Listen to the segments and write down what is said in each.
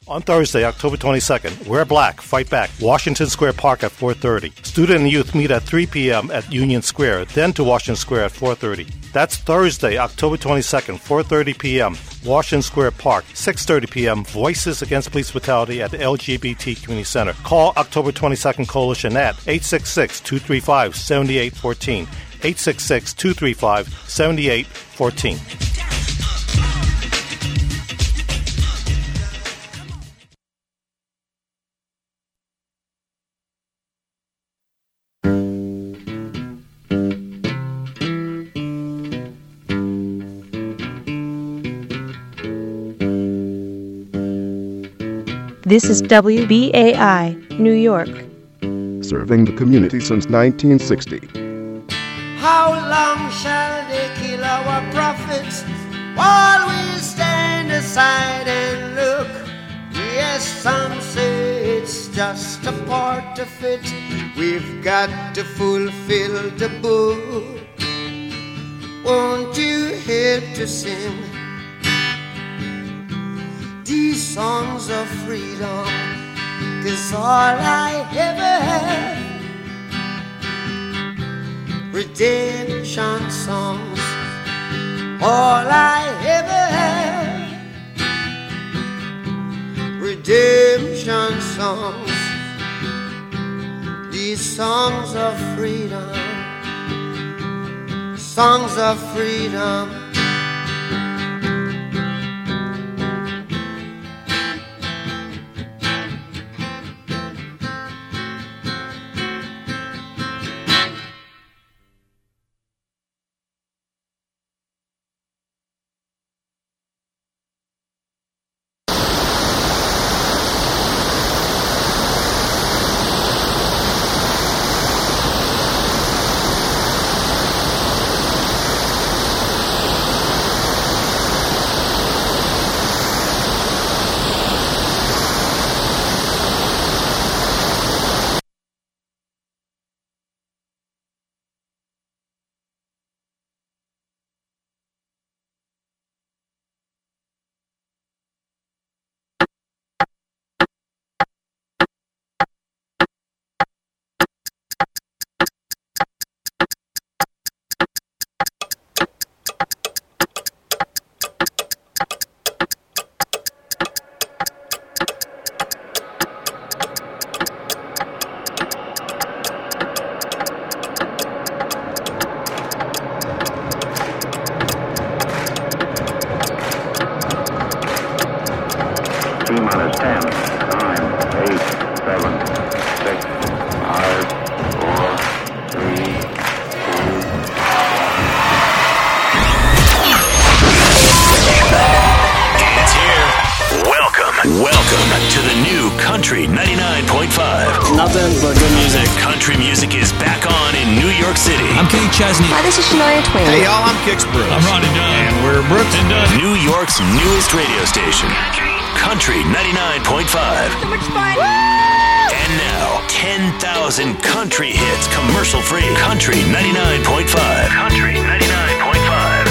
On Thursday, October 22nd, Wear Black, Fight Back, Washington Square Park at 4:30. Student and youth meet at 3 p.m. at Union Square, then to Washington Square at 4:30. That's Thursday, October 22nd, 4:30 p.m., Washington Square Park, 6:30 p.m., Voices Against Police Brutality at the LGBT Community Center. Call October 22nd Coalition at 866-235-7814, 866-235-7814. This is WBAI, New York. Serving the community since 1960. How long shall they kill our prophets while we stand aside and look? Yes, some say it's just a part of it. We've got to fulfill the book. Won't you help to sing these songs of freedom? 'Cause all I ever had, redemption songs, all I ever had, redemption songs, these songs of freedom, songs of freedom. T-minus 10, 9, 8, 7, 6, 5, 4, 3, 2. It's here. Welcome to the new Country 99.5. Nothing but good music. Country music is back on in New York City. I'm Kenny Chesney. Hi, this is Shania Twain. Hey, y'all, I'm Kix Brooks. I'm Ronnie Dunn. And we're Brooks and Dunn. New York's newest radio station. Country 99.5. So much fun. Woo! And now, 10,000 country hits commercial-free. Country 99.5. Country 99.5.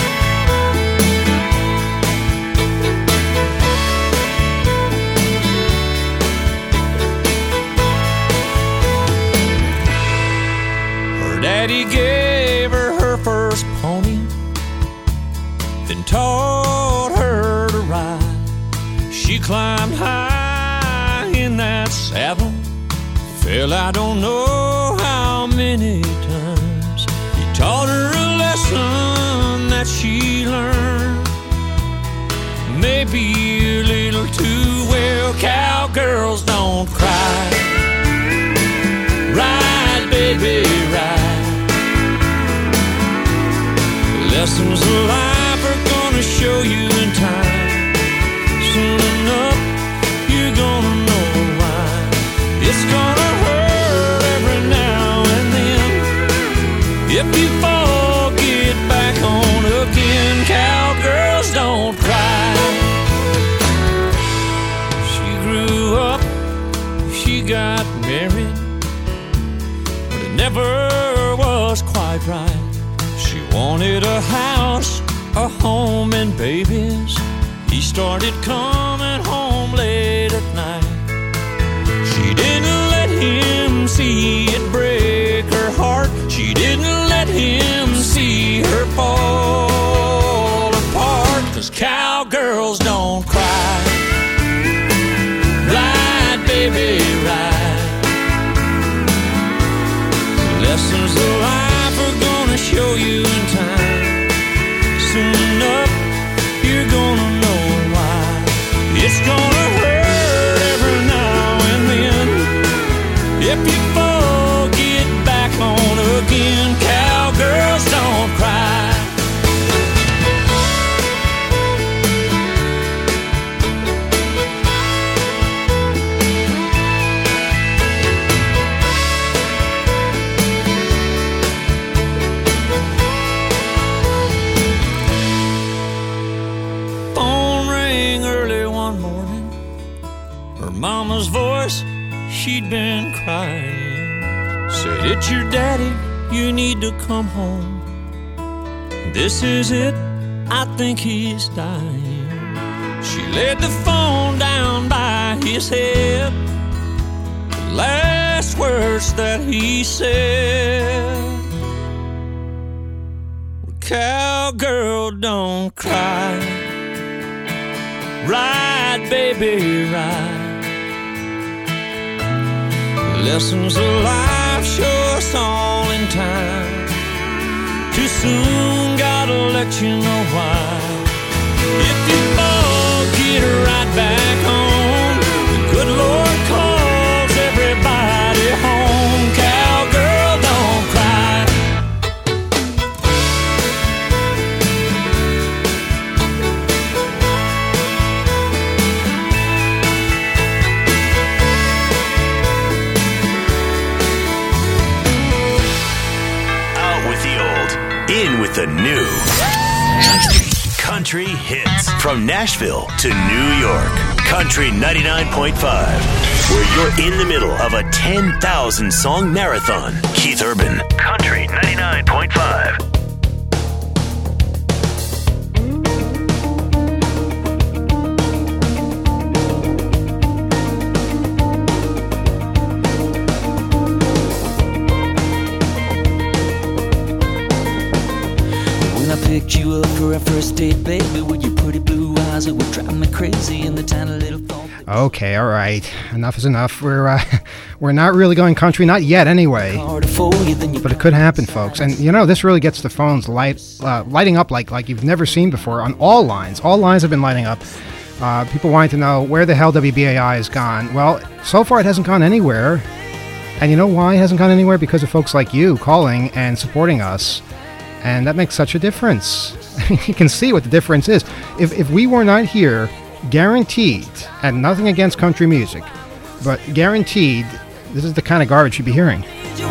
Daddy gave her first pony, then taught her to ride. She climbed high in that saddle, fell I don't know how many times. He taught her a lesson that she learned, maybe a little too well. Cowgirls don't cry. Ride, baby, ride. Lessons of life are gonna show you in time. Soon enough, you're gonna know why. It's gonna hurt every now and then. If you fall, get back on again. Cowgirls don't cry. She grew up, she got married, but it never was quite right. She wanted a house, a home, and babies. He started coming home late at Her mama's voice, she'd been crying. Said, it's your daddy, you need to come home. This is it, I think he's dying. She laid the phone down by his head. The last words that he said, cowgirl, don't cry. Ride, baby, ride. Lessons of life show us all in time. Too soon, gotta let you know why. If you fall, get right back home. The good Lord calls everybody home. Cowgirl, don't cry. Out with the old, in with the new. Country hits from Nashville to New York. Country 99.5, where you're in the middle of a 10,000 song marathon. Keith Urban. Country 99.5. Picked you up for our first date, baby, with your pretty blue eyes. It would drive me crazy in the tiny little phone. Okay, all right. Enough is enough. We're not really going country, not yet anyway. But it could happen, folks. And you know, this really gets the phones lighting up like you've never seen before on all lines. All lines have been lighting up. People wanting to know where the hell WBAI has gone. Well, so far it hasn't gone anywhere. And you know why it hasn't gone anywhere? Because of folks like you calling and supporting us. And that makes such a difference. I mean, you can see what the difference is. If we were not here, guaranteed, and nothing against country music, but guaranteed, this is the kind of garbage you'd be hearing.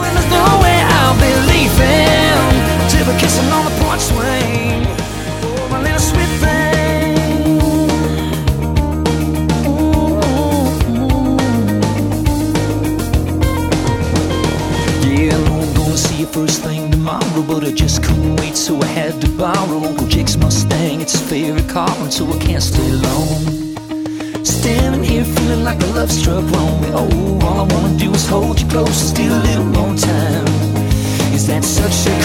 First thing tomorrow, but I just couldn't wait, so I had to borrow Uncle Jake's Mustang. It's a favorite car, and so I can't stay long. Standing here feeling like a love struck wrong. Oh, all I wanna do is hold you close, still a little more time. Is that such a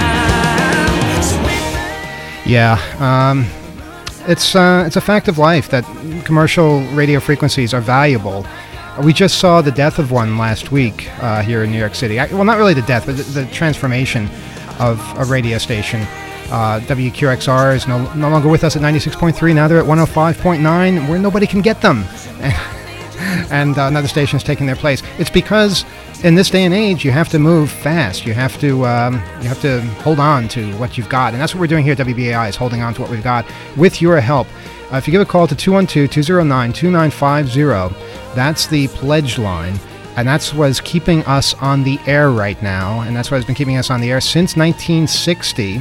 crime? Yeah, it's a fact of life that commercial radio frequencies are valuable. We just saw the death of one last week here in New York City. Well, not really the death, but the transformation of a radio station. WQXR is no longer with us at 96.3. Now they're at 105.9, where nobody can get them. And another station is taking their place. It's because in this day and age, you have to move fast. You have to hold on to what you've got. And that's what we're doing here at WBAI, is holding on to what we've got with your help. If you give a call to 212-209-2950, that's the pledge line, and that's what's keeping us on the air right now, and that's what has been keeping us on the air since 1960,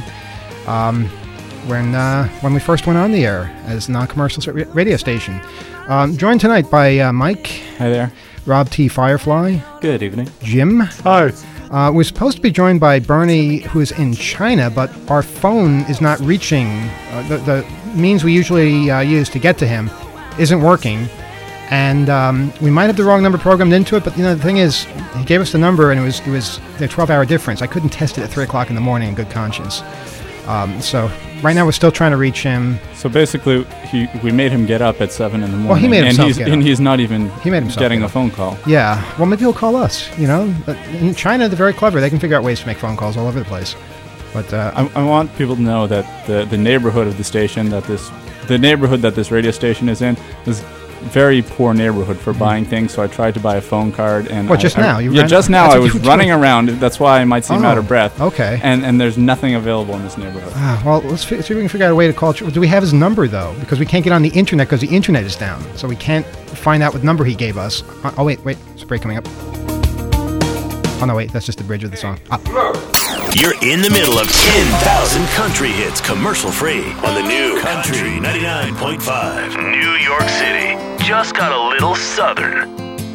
when we first went on the air as a non-commercial radio station. Joined tonight by Mike. Hi there. Rob T. Firefly. Good evening. Jim. Hi. We're supposed to be joined by Bernie, who is in China, but our phone is not reaching. The means we usually use to get to him isn't working. And we might have the wrong number programmed into it, but you know the thing is, he gave us the number, and it was the 12-hour difference. I couldn't test it at 3 o'clock in the morning in good conscience. So right now we're still trying to reach him. So basically, we made him get up at 7 in the morning. Well, he made himself get up. And he's not even getting a up. phone call. Yeah. Well, maybe he'll call us. You know, in China they're very clever. They can figure out ways to make phone calls all over the place. But I want people to know that the neighborhood of the station the neighborhood that this radio station is in is very poor neighborhood for buying things, so I tried to buy a phone card. And just now? Just now I was running around. That's why I might seem out of breath. Okay. And there's nothing available in this neighborhood. Well, let's see if we can figure out a way to call. Do we have his number, though? Because we can't get on the internet because the internet is down. So we can't find out what number he gave us. Oh, wait. There's a break coming up. Oh, no, wait. That's just the bridge of the song. You're in the middle of 10,000 country hits commercial free on the new Country 99.5 New York City. just got a little southern.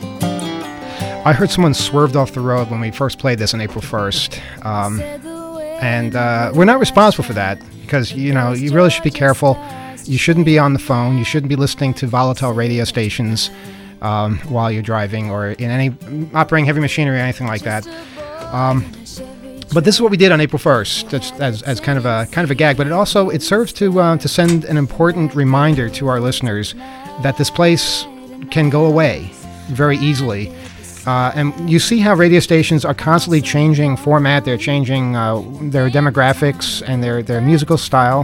I heard someone swerved off the road when we first played this on April 1st. And we're not responsible for that because, you really should be careful. You shouldn't be on the phone. You shouldn't be listening to volatile radio stations while you're driving or in any operating heavy machinery or anything like that. But this is what we did on April 1st as kind of a gag. But it serves to send an important reminder to our listeners that this place can go away very easily. And you see how radio stations are constantly changing format. They're changing their demographics and their musical style.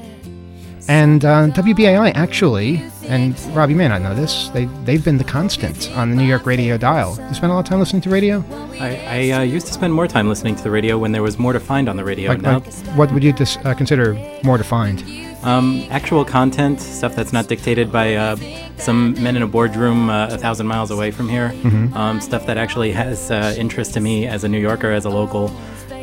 And WBAI actually, and Rob, you may not know this, they've been the constant on the New York radio dial. You spend a lot of time listening to radio? I used to spend more time listening to the radio when there was more to find on the radio. Like what would you consider more to find? Actual content, stuff that's not dictated by some men in a boardroom 1,000 miles away from here. Mm-hmm. Stuff that actually has interest to me as a New Yorker, as a local,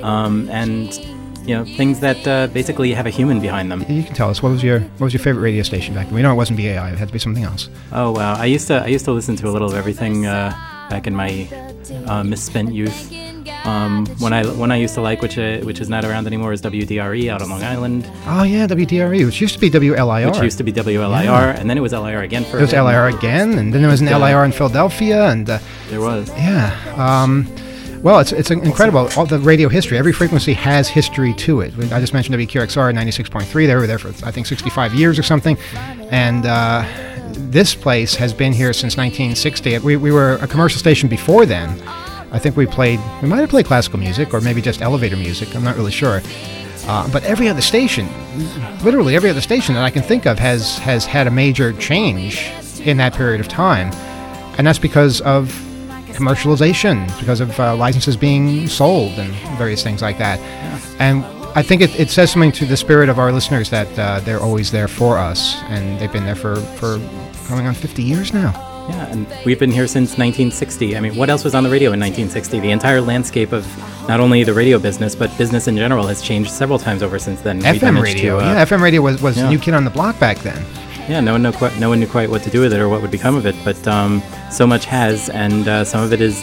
and things that basically have a human behind them. You can tell us what was your favorite radio station back then? We know it wasn't BAI; it had to be something else. Oh wow! I used to listen to a little of everything back in my misspent youth. When I used to like, which is not around anymore, is WDRE out on Long Island. Oh yeah, WDRE, which used to be WLIR. Which used to be WLIR, and then it was LIR again for. It was LIR again, and then there was an LIR in Philadelphia, and there was. Yeah. Well, it's incredible. All the radio history, every frequency has history to it. I just mentioned WQXR 96.3. They were there for, I think, 65 years or something. And this place has been here since 1960. We were a commercial station before then. I think we might have played classical music or maybe just elevator music. I'm not really sure. But every other station, literally every other station that I can think of has had a major change in that period of time. And that's because of commercialization, because of licenses being sold and various things like that. Yeah. And I think it says something to the spirit of our listeners that they're always there for us, and they've been there for going on 50 years now. Yeah, and we've been here since 1960. I mean, what else was on the radio in 1960? The entire landscape of not only the radio business, but business in general has changed several times over since then. FM radio, FM radio was the new kid on the block back then. Yeah, no one knew quite what to do with it or what would become of it, but so much has, and some of it is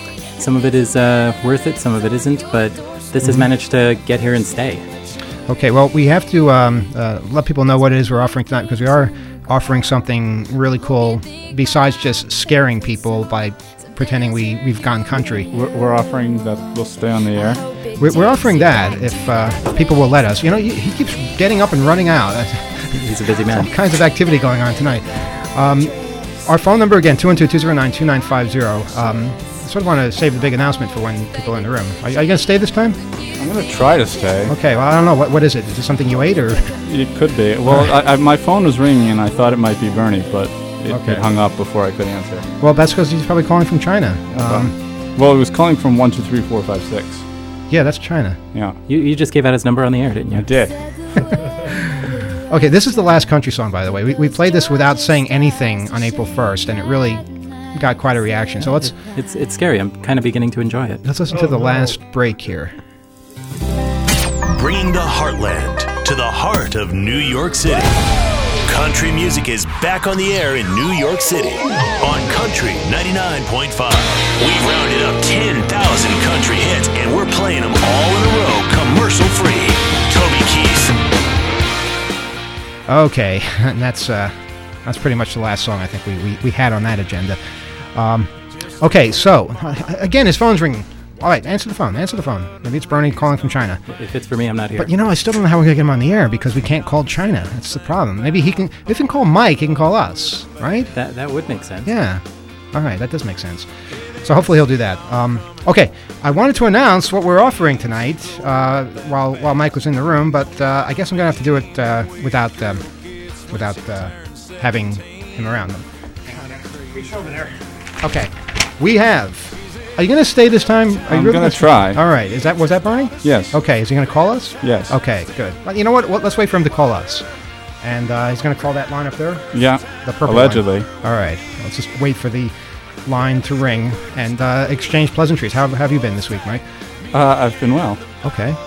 worth it, some of it isn't, but this has managed to get here and stay. Okay, well, we have to let people know what it is we're offering tonight, because we are offering something really cool besides just scaring people by pretending we've gone country. We're offering that we'll stay on the air? We're offering that if people will let us. He keeps getting up and running out. He's a busy man. All kinds of activity going on tonight. Our phone number, again, 212-209-2950. I sort of want to save the big announcement for when people are in the room. Are you going to stay this time? I'm going to try to stay. Okay, well, I don't know. What is it? Is it something you ate, or? It could be. Well, my phone was ringing, and I thought it might be Bernie, but it hung up before I could answer. Well, that's because he's probably calling from China. Well, he was calling from 123456. Yeah, that's China. Yeah. You just gave out his number on the air, didn't you? I did. Okay, this is the last country song, by the way. We played this without saying anything on April 1st, and it really got quite a reaction. So let's... It's scary. I'm kind of beginning to enjoy it. Let's listen to the last break here. Bringing the heartland to the heart of New York City. Country music is back on the air in New York City on Country 99.5. We've rounded up 10,000 country hits, and we're playing them all in a row, commercial-free. Toby Keith. Okay, and that's pretty much the last song I think we had on that agenda. Okay, so again, his phone's ringing. All right, answer the phone. Maybe it's Bernie calling from China. If it's for me, I'm not here. But I still don't know how we're gonna get him on the air because we can't call China. That's the problem. Maybe if he can call Mike, he can call us, right? That would make sense. Yeah. All right, that does make sense. So hopefully he'll do that. Okay, I wanted to announce what we're offering tonight while Mike was in the room, but I guess I'm going to have to do it without having him around. Reach over there. Okay, we have... Are you going to stay this time? I'm going to try. All right, was that Bernie? Yes. Okay, is he going to call us? Yes. Okay, good. Well, you know what? Let's wait for him to call us. And he's going to call that line up there? Yeah, the purple allegedly. Line. All right, let's just wait for the line to ring and exchange pleasantries. How have you been this week, Mike? I've been well. Okay.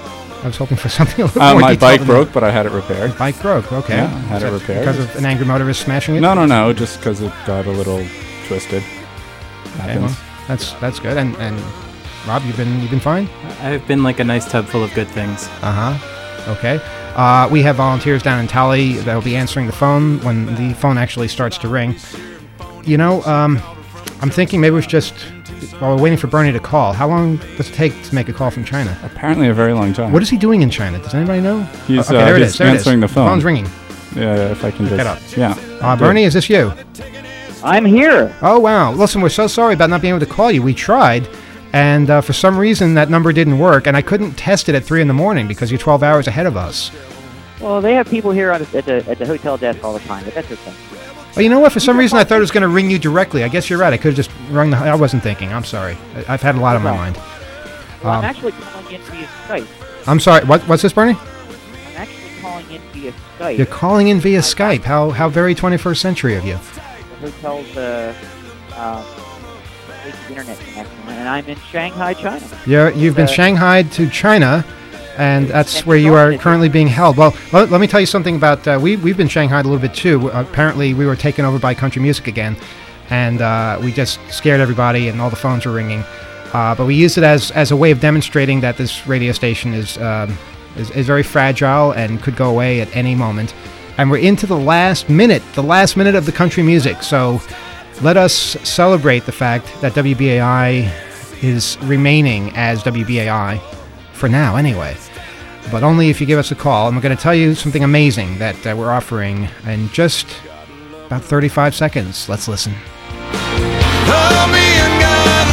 I was hoping for something a little more My detailed bike than broke, but I had it repaired. that. Bike broke, okay. Yeah, I had it repaired. Because of an angry motorist smashing it? No, just because it got a little twisted. Okay, well, that's good. And Rob, you've been fine? I've been like a nice tub full of good things. Okay. We have volunteers down in Tally that will be answering the phone when the phone actually starts to ring. You know, I'm thinking maybe we should just, while we're waiting for Bernie to call, how long does it take to make a call from China? Apparently a very long time. What is he doing in China? Does anybody know? He's, okay, there it is. There answering it the is. phone. The phone's ringing. Yeah, if I can just... Get up. Yeah. Bernie, is this you? I'm here. Oh, wow. Listen, we're so sorry about not being able to call you. We tried, and for some reason that number didn't work, and I couldn't test it at 3 in the morning because you're 12 hours ahead of us. Well, they have people here at the hotel desk all the time, but that's okay. Well, you know what? For some reason I thought it was going to ring you directly. I guess you're right. I could have just rung the... I wasn't thinking. I'm sorry. I've had a lot on my mind. Well, I'm actually calling in via Skype. I'm sorry. What's this, Bernie? I'm actually calling in via Skype. You're calling in via Skype. How very 21st century of you. The hotel's internet connection, and I'm in Shanghai, China. You've been shanghaied to China, and that's where you are currently being held. Well, let me tell you something about... we've been shanghaied a little bit, too. Apparently, we were taken over by country music again, and we just scared everybody, and all the phones were ringing. But we used it as a way of demonstrating that this radio station is very fragile and could go away at any moment. And we're into the last minute of the country music. So let us celebrate the fact that WBAI is remaining as WBAI, for now anyway. But only if you give us a call. And we're going to tell you something amazing that we're offering in just about 35 seconds. Let's listen. Oh, me and God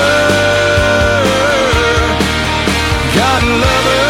lover, God lover.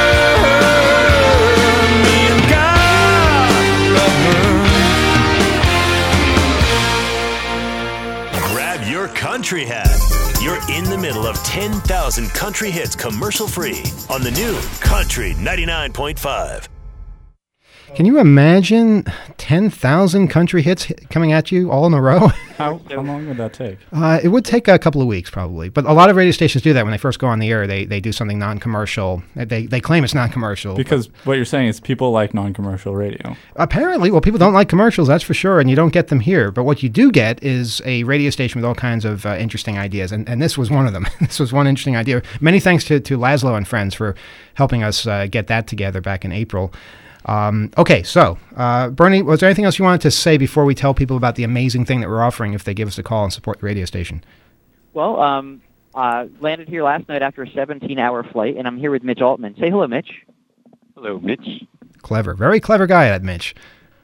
Country Hat. You're in the middle of 10,000 country hits commercial-free on the new Country 99.5. Can you imagine 10,000 country hits coming at you all in a row? How long would that take? It would take a couple of weeks, probably. But a lot of radio stations do that when they first go on the air. They do something non-commercial. They claim it's non-commercial. Because what you're saying is people like non-commercial radio. Apparently. Well, people don't like commercials, that's for sure, and you don't get them here. But what you do get is a radio station with all kinds of interesting ideas, and this was one of them. This was one interesting idea. Many thanks to Laszlo and friends for helping us get that together back in April. Okay, so, Bernie, was there anything else you wanted to say before we tell people about the amazing thing that we're offering if they give us a call and support the radio station? Well, landed here last night after a 17-hour flight, and I'm here with Mitch Altman. Say hello, Mitch. Hello, Mitch. Clever. Very clever guy, that Mitch.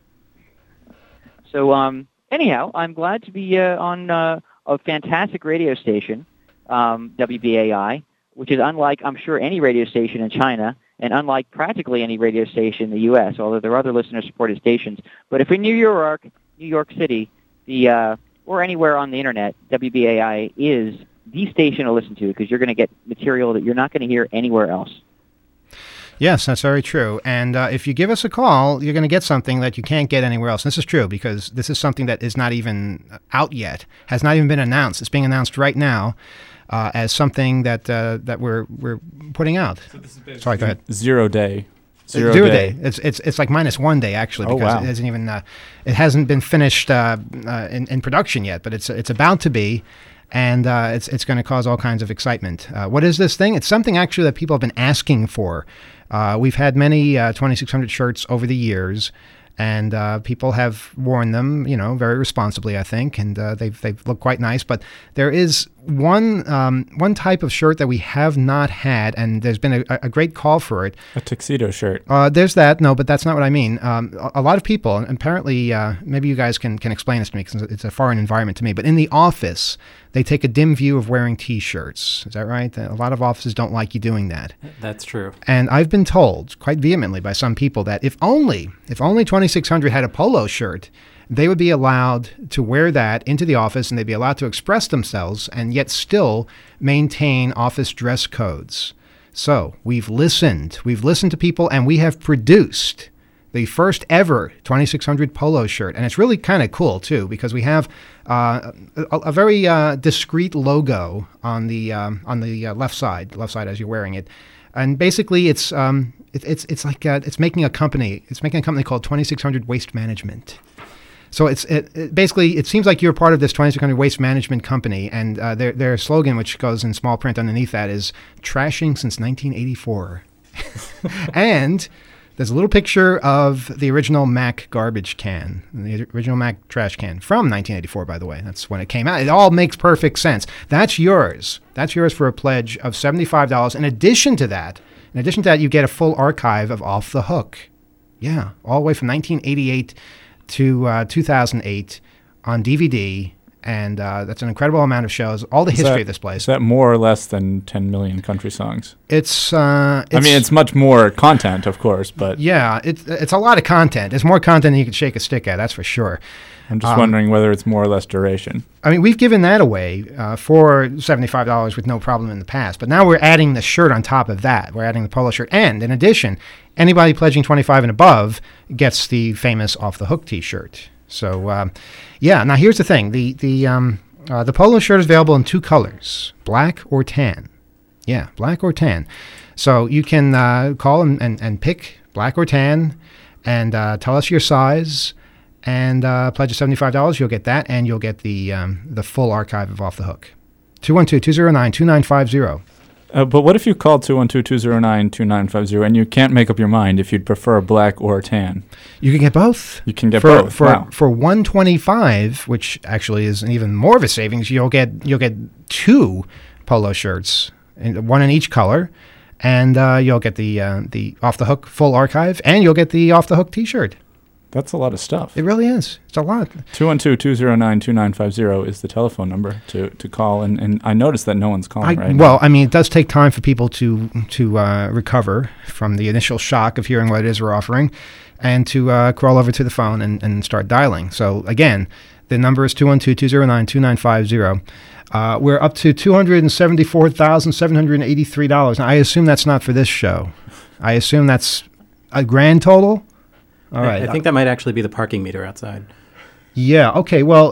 So, anyhow, I'm glad to be on a fantastic radio station, WBAI, which is unlike, I'm sure, any radio station in China, and unlike practically any radio station in the U.S., although there are other listener-supported stations. But if in New York City, or anywhere on the Internet, WBAI is the station to listen to because you're going to get material that you're not going to hear anywhere else. Yes, that's very true. And if you give us a call, you're going to get something that you can't get anywhere else. And this is true because this is something that is not even out yet, has not even been announced. It's being announced right now. As something that we're putting out. So sorry, go ahead. Zero day. It's like -1 day actually because it hasn't even it hasn't been finished in production yet, but it's about to be, and it's going to cause all kinds of excitement. What is this thing? It's something actually that people have been asking for. We've had many 2600 shirts over the years. And people have worn them, very responsibly, I think, and they've looked quite nice. But there is one type of shirt that we have not had, and there's been a great call for it. A tuxedo shirt. There's that. No, but that's not what I mean. A lot of people, and apparently, maybe you guys can explain this to me because it's a foreign environment to me. But in the office, they take a dim view of wearing T-shirts. Is that right? A lot of offices don't like you doing that. That's true. And I've been told quite vehemently by some people that if only 2600 had a polo shirt, they would be allowed to wear that into the office and they'd be allowed to express themselves and yet still maintain office dress codes. So we've listened to people, and we have produced the first ever 2600 polo shirt. And it's really kind of cool, too, because we have a very discreet logo on the left side as you're wearing it. And basically, it's like it's making a company. It's making a company called 2600 Waste Management. So basically it seems like you're part of this 2600 Waste Management company, and their slogan, which goes in small print underneath that, is "Trashing since 1984." And there's a little picture of the original Mac garbage can, the original Mac trash can from 1984, by the way. That's when it came out. It all makes perfect sense. That's yours. That's yours for a pledge of $75. In addition to that, you get a full archive of Off the Hook. Yeah, all the way from 1988 to 2008 on DVD. And that's an incredible amount of shows, all the history of this place. Is that more or less than 10 million country songs? It's I mean, it's much more content, of course, but... Yeah, it's a lot of content. It's more content than you can shake a stick at, that's for sure. I'm just wondering whether it's more or less duration. I mean, we've given that away for $75 with no problem in the past, but now we're adding the shirt on top of that. We're adding the polo shirt. And in addition, anybody pledging $25 and above gets the famous Off the Hook t-shirt. So, yeah. Now here's the thing: the polo shirt is available in two colors, black or tan. Yeah, black or tan. So you can call and pick black or tan, and tell us your size, and pledge $75. You'll get that, and you'll get the full archive of Off the Hook. 212-209-2950. But what if you call 212-209-2950 and you can't make up your mind if you'd prefer black or tan? You can get both. You can get both. For $125, which actually is even more of a savings, you'll get two polo shirts, one in each color, and you'll get the Off the Hook full archive, and you'll get the Off the Hook t-shirt. That's a lot of stuff. It really is. It's a lot. 212-209-2950 is the telephone number to call, and I noticed that no one's calling right now. Well, I mean, it does take time for people to recover from the initial shock of hearing what it is we're offering, and to crawl over to the phone and start dialing. So, again, the number is 212-209-2950. We're up to $274,783. Now, I assume that's not for this show. I assume that's a grand total? All right. I think that might actually be the parking meter outside. Yeah. Okay. Well,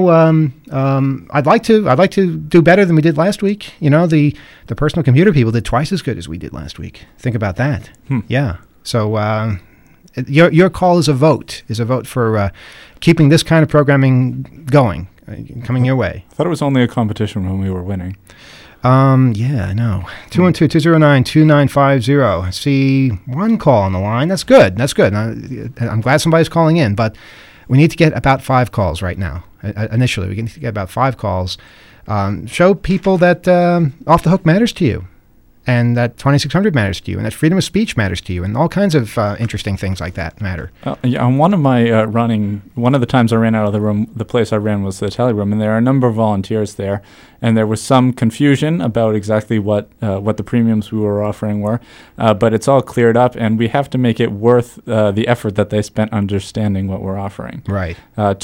I'd like to do better than we did last week. You know, the personal computer people did twice as good as we did last week. Think about that. Yeah. So your call is a vote for keeping this kind of programming going, coming your way. I thought it was only a competition when we were winning. Yeah, I know. 212-209-2950. I see one call on the line. That's good. I'm glad somebody's calling in, but we need to get about 5 calls right now. Initially, we need to get about 5 calls. Show people that Off the Hook matters to you, and that 2600 matters to you, and that freedom of speech matters to you, and all kinds of interesting things like that matter. On one of my one of the times I ran out of the room, the place I ran was the tele room, and there are a number of volunteers there, and there was some confusion about exactly what the premiums we were offering were, but it's all cleared up, and we have to make it worth the effort that they spent understanding what we're offering. Right.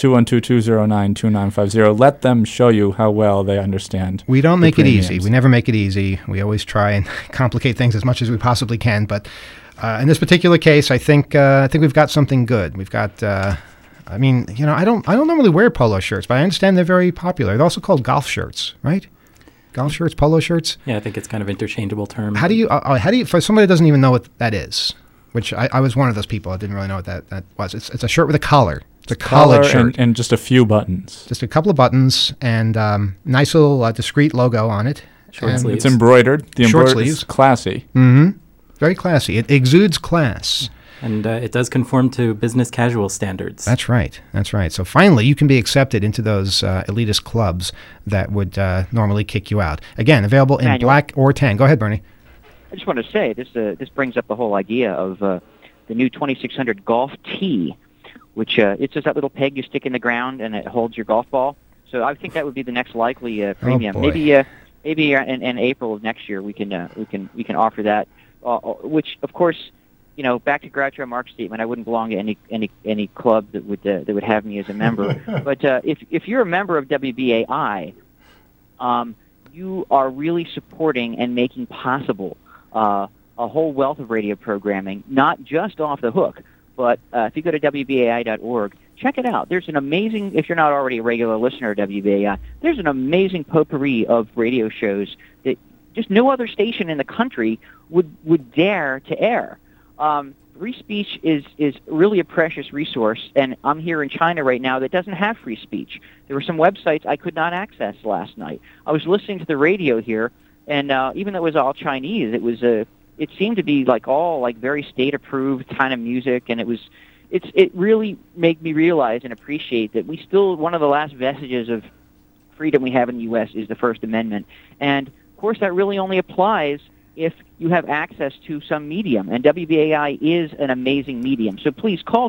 212-209-2950. Let them show you how well they understand. We don't make it easy. We never make it easy. We always try and complicate things as much as we possibly can, but in this particular case, I think we've got something good. We've got. I mean, I don't normally wear polo shirts, but I understand they're very popular. They're also called golf shirts, right? Golf shirts, polo shirts. Yeah, I think it's kind of interchangeable term. How do you for somebody that doesn't even know what that is? Which I was one of those people. I didn't really know what that was. It's a shirt with a collar. It's a collared shirt and just a few buttons. Just a couple of buttons and nice little discreet logo on it. Short sleeves. It's embroidered. The embroidery is classy. Mm-hmm. Very classy. It exudes class. And it does conform to business casual standards. That's right. So finally, you can be accepted into those elitist clubs that would normally kick you out. Again, available in black or tan. Go ahead, Bernie. I just want to say, this brings up the whole idea of the new 2600 Golf Tee, which it's just that little peg you stick in the ground and it holds your golf ball. So I think that would be the next likely premium. Maybe in April of next year we can offer that, which of course, back to Groucho Marx statement, I wouldn't belong to any club that would have me as a member. But if you're a member of WBAI, you are really supporting and making possible a whole wealth of radio programming, not just Off the Hook, but if you go to WBAI.org, check it out. There's an amazing, if you're not already a regular listener of WBAI, there's an amazing potpourri of radio shows that just no other station in the country would dare to air. Free speech is really a precious resource, and I'm here in China right now that doesn't have free speech. There were some websites I could not access last night. I was listening to the radio here, and even though it was all Chinese, it seemed to be all very state-approved kind of music, and it really made me realize and appreciate that one of the last vestiges of freedom we have in the U.S. is the First Amendment. And, of course, that really only applies if you have access to some medium, and WBAI is an amazing medium. So please call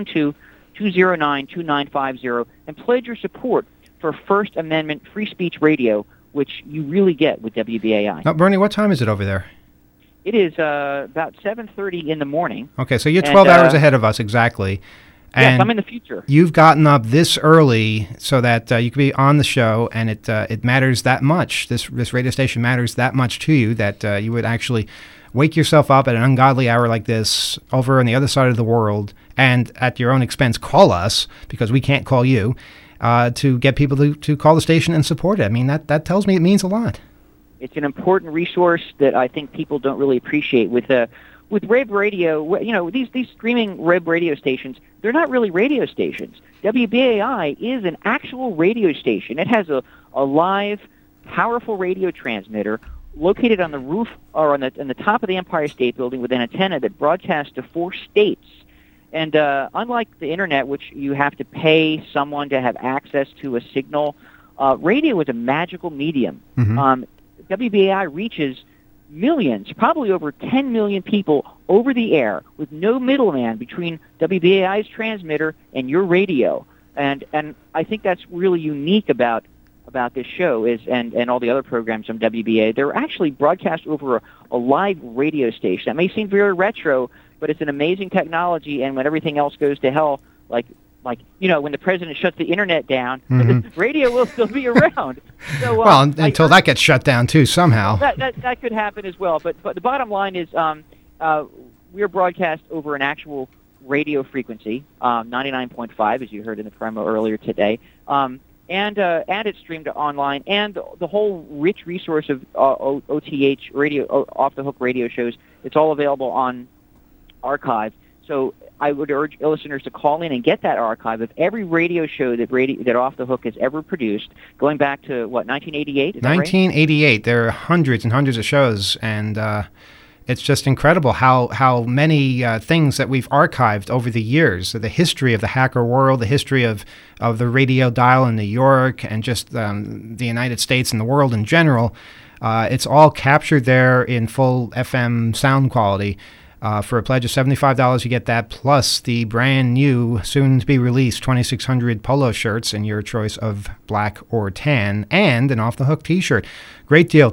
212-209-2950 and pledge your support for First Amendment free speech radio, which you really get with WBAI. Now, Bernie, what time is it over there? It is about 7:30 in the morning. Okay, so you're 12 hours ahead of us, exactly. And yes, I'm in the future. You've gotten up this early so that you can be on the show, and it matters that much. This radio station matters that much to you that you would actually wake yourself up at an ungodly hour like this over on the other side of the world, and at your own expense call us, because we can't call you, to get people to call the station and support it. I mean, that tells me it means a lot. It's an important resource that I think people don't really appreciate. With Reb Radio, these streaming Reb radio stations, they're not really radio stations. WBAI is an actual radio station. It has a live, powerful radio transmitter located on the roof or on the top of the Empire State Building with an antenna that broadcasts to 4 states. And unlike the internet, which you have to pay someone to have access to a signal, radio is a magical medium. Mm-hmm. WBAI reaches millions, probably over 10 million people over the air with no middleman between WBAI's transmitter and your radio. And I think that's really unique about this show and all the other programs on WBA. They're actually broadcast over a live radio station. That may seem very retro, but it's an amazing technology, and when everything else goes to hell, like when the president shuts the internet down, mm-hmm. radio will still be around. So, until that gets shut down too somehow. That could happen as well. But the bottom line is we're broadcast over an actual radio frequency, 99.5, as you heard in the promo earlier today, and it's streamed online, and the whole rich resource of OTH radio, off the hook radio shows. It's all available on archive. So I would urge listeners to call in and get that archive of every radio show that Off the Hook has ever produced, going back to, 1988? Is that right? 1988. There are hundreds and hundreds of shows, and it's just incredible how many things that we've archived over the years. So the history of the hacker world, the history of the radio dial in New York, and just the United States and the world in general. It's all captured there in full FM sound quality. For a pledge of $75, you get that, plus the brand new, soon-to-be-released 2600 polo shirts in your choice of black or tan, and an Off the Hook T-shirt. Great deal,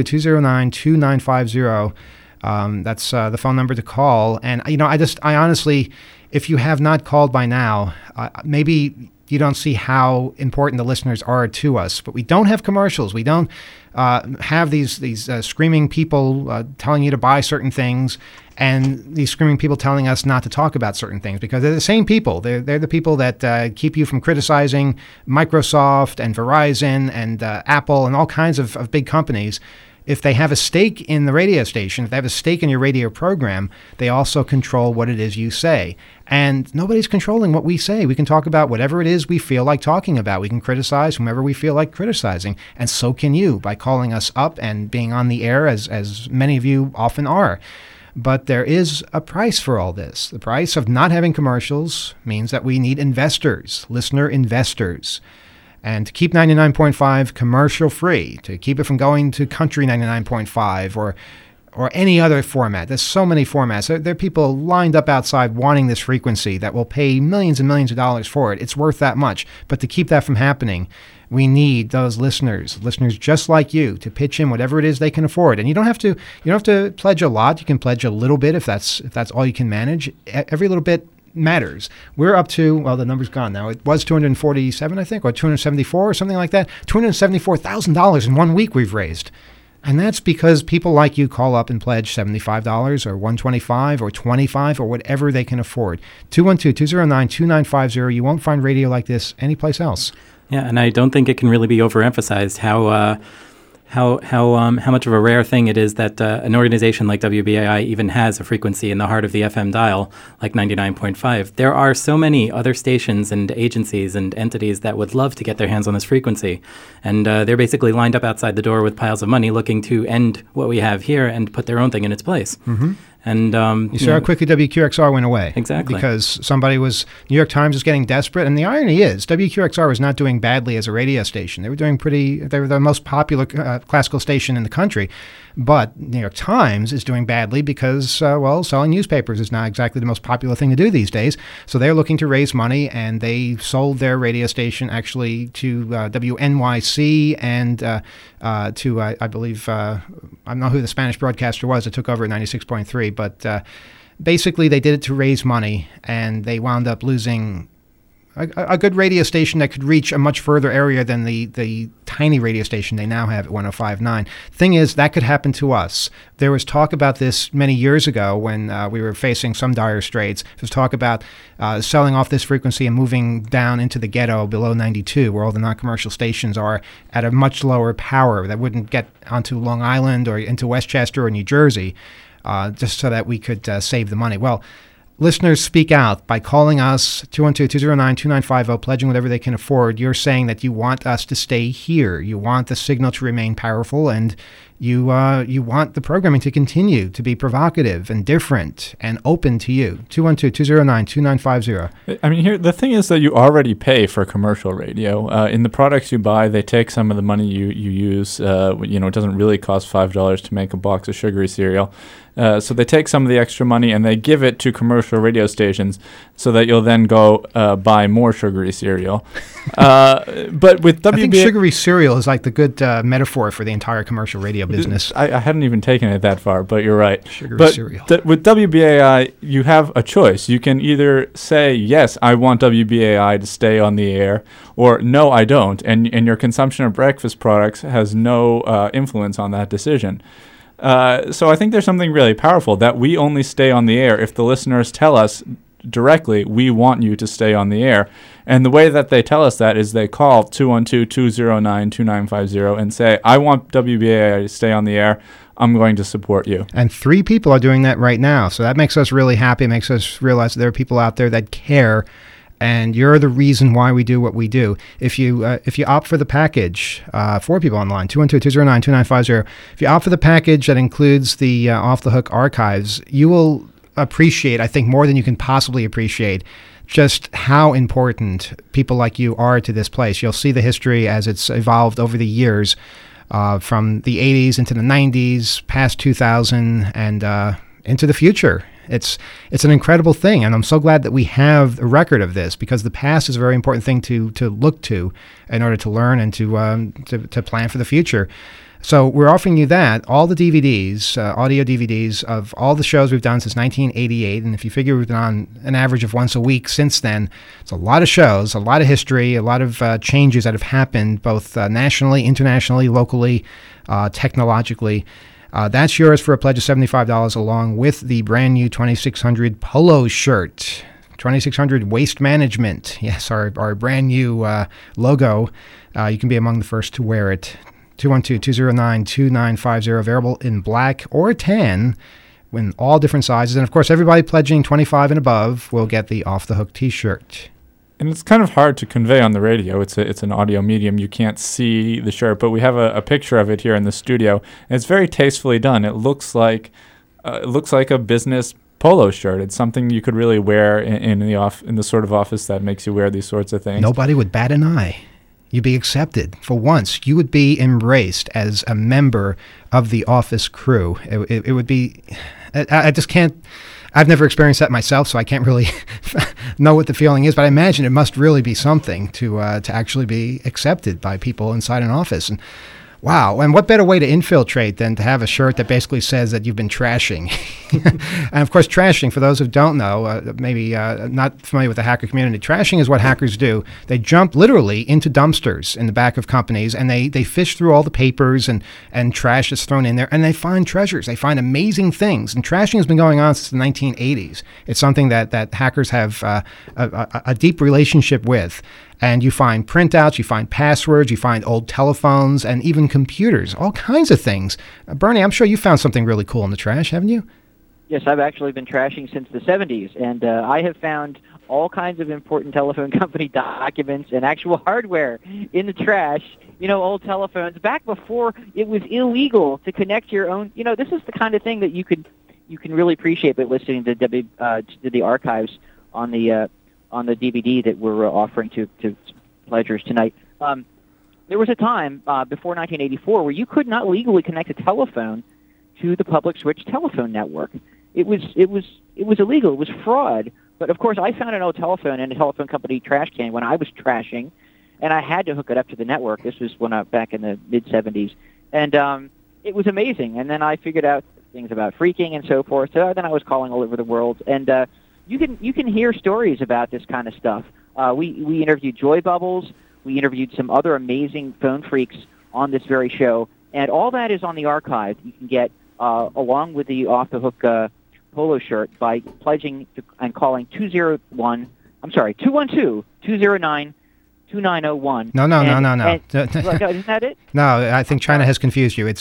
212-209-2950. That's the phone number to call. And, I honestly, if you have not called by now, maybe you don't see how important the listeners are to us. But we don't have commercials. We don't have these screaming people telling you to buy certain things, and these screaming people telling us not to talk about certain things, because they're the same people. They're the people that keep you from criticizing Microsoft and Verizon and Apple and all kinds of big companies. If they have a stake in the radio station, if they have a stake in your radio program, they also control what it is you say. And nobody's controlling what we say. We can talk about whatever it is we feel like talking about. We can criticize whomever we feel like criticizing. And so can you by calling us up and being on the air, as many of you often are. But there is a price for all this. The price of not having commercials means that we need investors, listener investors. And to keep 99.5 commercial free, to keep it from going to country 99.5 or any other format. There's so many formats. There are people lined up outside wanting this frequency that will pay millions and millions of dollars for it. It's worth that much. But to keep that from happening, we need those listeners just like you, to pitch in whatever it is they can afford. And you don't have to pledge a lot. You can pledge a little bit if that's all you can manage. Every little bit matters. We're up to, the number's gone now. It was 247, I think, or 274 or something like that. $274,000 in 1 week we've raised. And that's because people like you call up and pledge $75 or $125 or $25 or whatever they can afford. 212-209-2950. You won't find radio like this anyplace else. Yeah, and I don't think it can really be overemphasized how how much of a rare thing it is that an organization like WBAI even has a frequency in the heart of the FM dial, like 99.5. There are so many other stations and agencies and entities that would love to get their hands on this frequency, and they're basically lined up outside the door with piles of money looking to end what we have here and put their own thing in its place. Mm-hmm. And you see how quickly WQXR went away. Exactly. Because New York Times was getting desperate. And the irony is, WQXR was not doing badly as a radio station. They were the most popular classical station in the country. But New York Times is doing badly because, selling newspapers is not exactly the most popular thing to do these days. So they're looking to raise money, and they sold their radio station actually to WNYC and to, I believe, I don't know who the Spanish broadcaster was that took over at 96.3, but basically they did it to raise money, and they wound up losing a good radio station that could reach a much further area than the tiny radio station they now have at 105.9. Thing is, that could happen to us. There was talk about this many years ago when we were facing some dire straits. There was talk about selling off this frequency and moving down into the ghetto below 92, where all the non-commercial stations are at a much lower power that wouldn't get onto Long Island or into Westchester or New Jersey, just so that we could save the money. Well, listeners, speak out by calling us, 212-209-2950, pledging whatever they can afford. You're saying that you want us to stay here. You want the signal to remain powerful, and you want the programming to continue to be provocative and different and open to you. 212-209-2950. I mean, here the thing is that you already pay for commercial radio. In the products you buy, they take some of the money you use. It doesn't really cost $5 to make a box of sugary cereal. So they take some of the extra money and they give it to commercial radio stations so that you'll then go buy more sugary cereal. But with WBAI... I think sugary cereal is like the good metaphor for the entire commercial radio business. I hadn't even taken it that far, but you're right. Sugary cereal. With WBAI, you have a choice. You can either say, yes, I want WBAI to stay on the air, or no, I don't. And your consumption of breakfast products has no influence on that decision. So I think there's something really powerful that we only stay on the air if the listeners tell us directly, we want you to stay on the air. And the way that they tell us that is they call 212-209-2950 and say, I want WBAI to stay on the air. I'm going to support you. And 3 people are doing that right now. So that makes us really happy. It makes us realize that there are people out there that care. And you're the reason why we do what we do. If you opt for the package, 4 people online, 212-209-2950. If you opt for the package that includes the Off the Hook archives, you will appreciate, I think, more than you can possibly appreciate, just how important people like you are to this place. You'll see the history as it's evolved over the years, from the 80s into the 90s, past 2000, and into the future. It's an incredible thing, and I'm so glad that we have a record of this, because the past is a very important thing to look to in order to learn and to plan for the future. So we're offering you that, all the DVDs, audio DVDs of all the shows we've done since 1988, and if you figure we've been on an average of once a week since then, it's a lot of shows, a lot of history, a lot of changes that have happened both nationally, internationally, locally, technologically. That's yours for a pledge of $75, along with the brand new 2600 polo shirt. 2600 Waste Management. Yes, our brand new logo. You can be among the first to wear it. 212-209-2950, available in black or tan in all different sizes. And, of course, everybody pledging 25 and above will get the Off the Hook T-shirt. And it's kind of hard to convey on the radio. It's an audio medium. You can't see the shirt, but we have a picture of it here in the studio, and it's very tastefully done. It looks like a business polo shirt. It's something you could really wear in the sort of office that makes you wear these sorts of things. Nobody would bat an eye. You'd be accepted. For once, you would be embraced as a member of the office crew. It would be... I just can't... I've never experienced that myself, so I can't really know what the feeling is, but I imagine it must really be something to actually be accepted by people inside an office. And wow, and what better way to infiltrate than to have a shirt that basically says that you've been trashing? And of course, trashing, for those who don't know, maybe not familiar with the hacker community, trashing is what hackers do. They jump literally into dumpsters in the back of companies, and they fish through all the papers and trash that's thrown in there, and they find treasures. They find amazing things. And trashing has been going on since the 1980s. It's something that hackers have a deep relationship with. And you find printouts, you find passwords, you find old telephones, and even computers, all kinds of things. Bernie, I'm sure you found something really cool in the trash, haven't you? Yes, I've actually been trashing since the 70s, and I have found all kinds of important telephone company documents and actual hardware in the trash. You know, old telephones, back before it was illegal to connect your own. You know, this is the kind of thing that you can really appreciate by listening to the archives on the DVD that we're offering to pledgers tonight. There was a time before 1984 where you could not legally connect a telephone to the public switch telephone network. It was illegal. It was fraud. But of course, I found an old telephone in a telephone company trash can when I was trashing, and I had to hook it up to the network. This was back in the mid 70s, and it was amazing. And then I figured out things about phreaking and so forth. So then I was calling all over the world, and you can hear stories about this kind of stuff. We interviewed Joy Bubbles. We interviewed some other amazing phone freaks on this very show, and all that is on the archive. You can get along with the Off the Hook polo shirt by pledging and calling 212-209-2901. No. Isn't that it? No, I think China has confused you. It's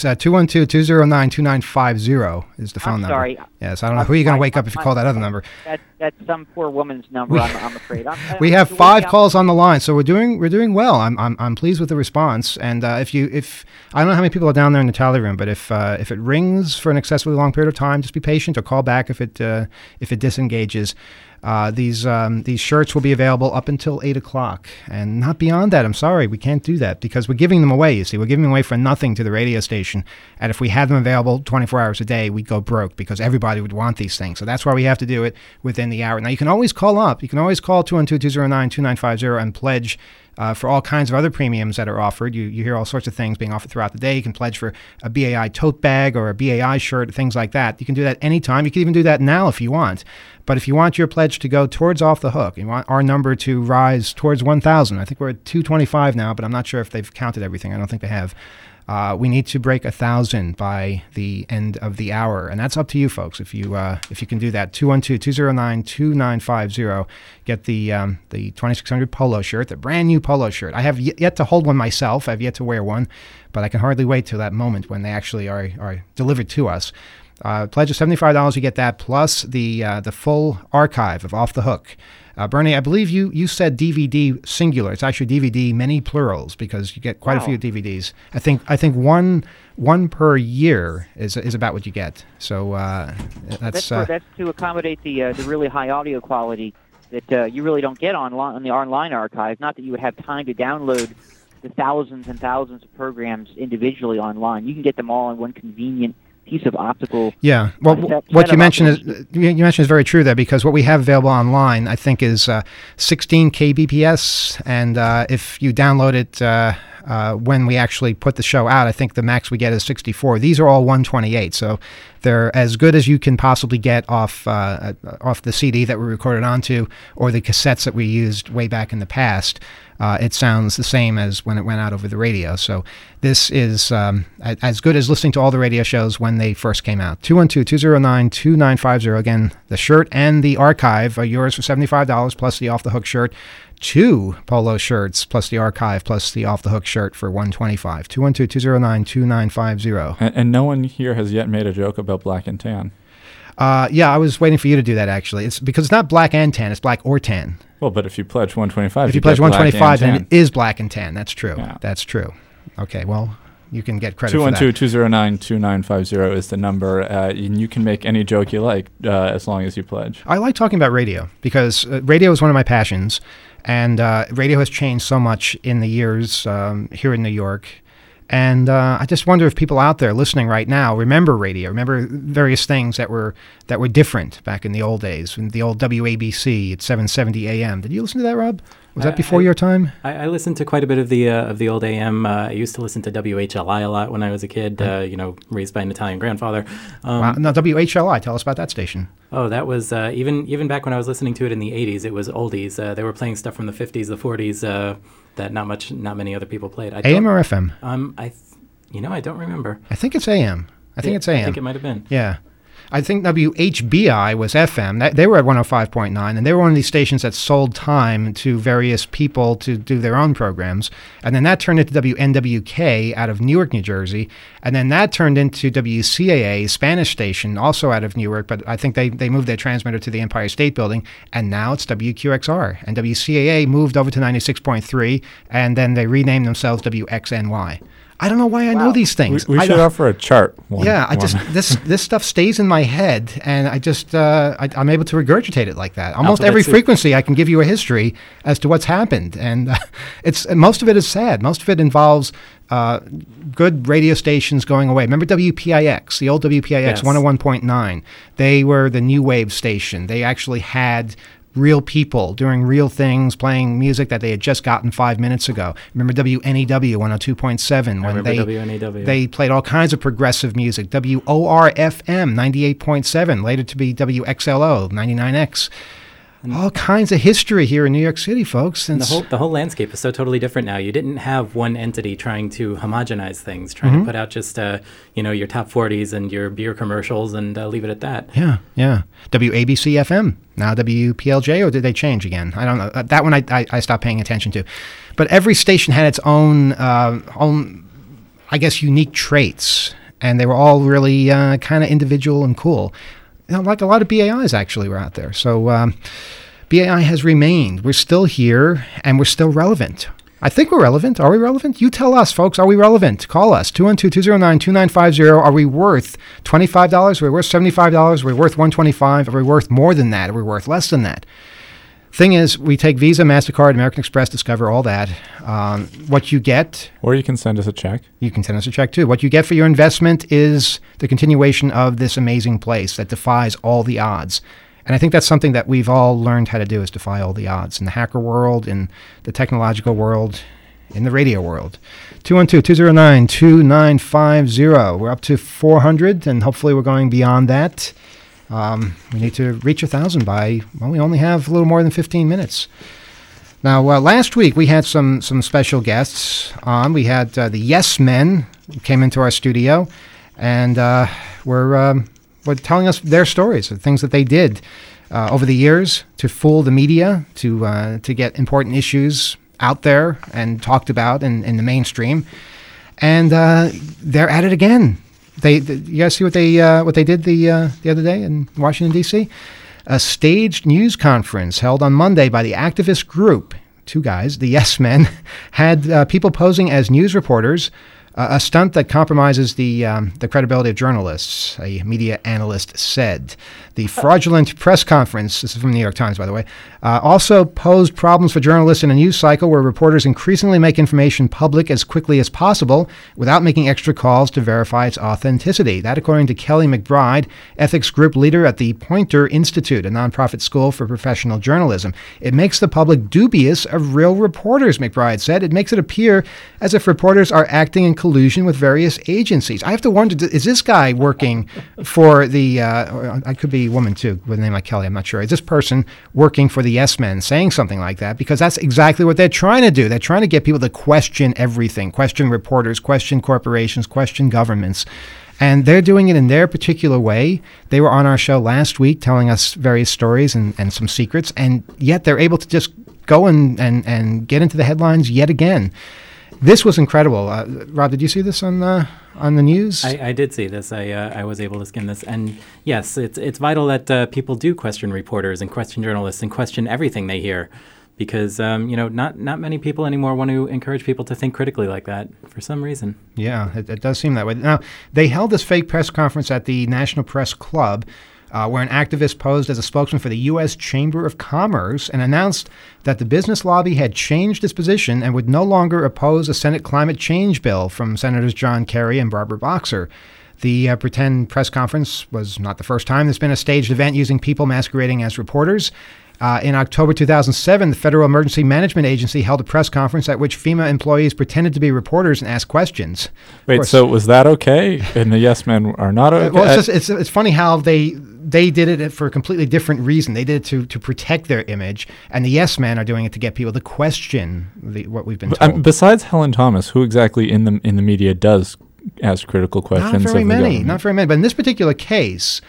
212-209-2950 is the phone number. Sorry. Yes, I don't know who you're going to wake up if you call that other number. That's some poor woman's number. I'm afraid. We have 5 calls on the line, so we're doing well. I'm pleased with the response. And if I don't know how many people are down there in the tally room, but if it rings for an excessively long period of time, just be patient or call back if it disengages. These shirts will be available up until 8 o'clock, and not beyond that. I'm sorry, we can't do that because we're giving them away, you see. We're giving them away for nothing to the radio station, and if we had them available 24 hours a day, we'd go broke because everybody would want these things. So that's why we have to do it within the hour. Now, you can always call up. You can always call 212-209-2950 and pledge for all kinds of other premiums that are offered. You hear all sorts of things being offered throughout the day. You can pledge for a BAI tote bag or a BAI shirt, things like that. You can do that anytime. You can even do that now if you want. But if you want your pledge to go towards Off the Hook, you want our number to rise towards 1,000. I think we're at 225 now, but I'm not sure if they've counted everything. I don't think they have. We need to break 1,000 by the end of the hour, and that's up to you folks. If you can do that, 212-209-2950. Get the 2600 polo shirt, the brand new polo shirt. I have yet to hold one myself. I've yet to wear one, but I can hardly wait till that moment when they actually are delivered to us. Pledge of $75, you get that, plus the full archive of Off the Hook. Bernie, I believe you said DVD singular. It's actually DVD many plurals because you get quite a few DVDs. I think one per year is about what you get. So that's to accommodate the really high audio quality that you really don't get on the online archive. Not that you would have time to download the thousands and thousands of programs individually online. You can get them all in one convenient piece of optical. Yeah. Well, what you mentioned is very true there, because what we have available online, I think, is 16 kbps, and if you download it when we actually put the show out, I think the max we get is 64. These are all 128, so they're as good as you can possibly get off the CD that we recorded onto, or the cassettes that we used way back in the past. It sounds the same as when it went out over the radio. So this is as good as listening to all the radio shows when they first came out. 212-209-2950. Again, the shirt and the archive are yours for $75 plus the Off the Hook shirt. 2 polo shirts plus the archive plus the Off the Hook shirt for $125. 212-209-2950. And no one here has yet made a joke about black and tan. Yeah, I was waiting for you to do that, actually. It's because it's not black and tan, it's black or tan. Well, but if you pledge $125, if you pledge $125, then it is black and tan. That's true. Yeah. That's true. Okay, well, you can get credit for that. 212-209-2950 is the number. And you can make any joke you like as long as you pledge. I like talking about radio because radio is one of my passions, and radio has changed so much in the years here in New York. And I just wonder if people out there listening right now remember radio, remember various things that were different back in the old days, in the old WABC at 770 AM. Did you listen to that, Rob? Was that before your time? I listened to quite a bit of the old AM. I used to listen to WHLI a lot when I was a kid, raised by an Italian grandfather. Now, WHLI, tell us about that station. Oh, that was, even back when I was listening to it in the 80s, it was oldies. They were playing stuff from the 50s, the 40s, that not many other people played. AM or FM? I don't remember. I think it's AM. I think it's AM. I think it might have been. Yeah. I think WHBI was FM. They were at 105.9, and they were one of these stations that sold time to various people to do their own programs. And then that turned into WNWK out of Newark, New Jersey. And then that turned into WCAA, Spanish station, also out of Newark, but I think they moved their transmitter to the Empire State Building, and now it's WQXR. And WCAA moved over to 96.3, and then they renamed themselves WXNY. I don't know why I know these things. We should offer a chart. This stuff stays in my head, and I'm able to regurgitate it like that. Almost every frequency, I can give you a history as to what's happened, and most of it is sad. Most of it involves good radio stations going away. Remember WPIX, the old WPIX 101.9? They were the new wave station. They actually had real people doing real things, playing music that they had just gotten 5 minutes ago. Remember WNEW 102.7 when they played all kinds of progressive music. WORFM 98.7, later to be WXLO 99X. All kinds of history here in New York City, folks. And the whole landscape is so totally different now. You didn't have one entity trying to homogenize things, trying to put out just your top 40s and your beer commercials and leave it at that. Yeah. WABC FM, now WPLJ, or did they change again? I don't know. That one I stopped paying attention to. But every station had its own, I guess, unique traits, and they were all really kind of individual and cool. Like a lot of BAIs actually were out there. So BAI has remained. We're still here, and we're still relevant. I think we're relevant. Are we relevant? You tell us, folks. Are we relevant? Call us, 212-209-2950. Are we worth $25? Are we worth $75? Are we worth $125? Are we worth more than that? Are we worth less than that? Thing is, we take Visa, MasterCard, American Express, Discover, all that. What you get... Or you can send us a check. You can send us a check, too. What you get for your investment is the continuation of this amazing place that defies all the odds. And I think that's something that we've all learned how to do, is defy all the odds. In the hacker world, in the technological world, in the radio world. 212-209-2950. We're up to 400, and hopefully we're going beyond that. We need to reach 1,000 by, we only have a little more than 15 minutes. Now, last week we had some special guests on. We had the Yes Men who came into our studio, and were telling us their stories, the things that they did over the years to fool the media, to get important issues out there and talked about in the mainstream. And they're at it again. You guys see what they did the other day in Washington, D.C.? A staged news conference held on Monday by the activist group, two guys, the Yes Men, had people posing as news reporters, a stunt that compromises the credibility of journalists, a media analyst said. The fraudulent press conference, this is from the New York Times, by the way, also posed problems for journalists in a news cycle where reporters increasingly make information public as quickly as possible without making extra calls to verify its authenticity. That, according to Kelly McBride, ethics group leader at the Poynter Institute, a nonprofit school for professional journalism. It makes the public dubious of real reporters, McBride said. It makes it appear as if reporters are acting in collusion with various agencies. I have to wonder, is this guy working for the, I could be a woman too, with a name like Kelly, I'm not sure. Is this person working for the Yes Men saying something like that? Because that's exactly what they're trying to do. They're trying to get people to question everything, question reporters, question corporations, question governments. And they're doing it in their particular way. They were on our show last week telling us various stories and some secrets, and yet they're able to just go and get into the headlines yet again. This was incredible. Rob, did you see this on the news? I did see this. I was able to skim this. And yes, it's vital that people do question reporters and question journalists and question everything they hear, because not many people anymore want to encourage people to think critically like that for some reason. Yeah, it does seem that way. Now, they held this fake press conference at the National Press Club, where an activist posed as a spokesman for the U.S. Chamber of Commerce and announced that the business lobby had changed its position and would no longer oppose a Senate climate change bill from Senators John Kerry and Barbara Boxer. The pretend press conference was not the first time there's been a staged event using people masquerading as reporters. In October 2007, the Federal Emergency Management Agency held a press conference at which FEMA employees pretended to be reporters and asked questions. Wait, so was that okay? And the Yes Men are not okay? Well, it's funny how they did it for a completely different reason. They did it to protect their image, and the Yes Men are doing it to get people to question what we've been told. Besides Helen Thomas, who exactly in the media does ask critical questions? Not very many. But in this particular case,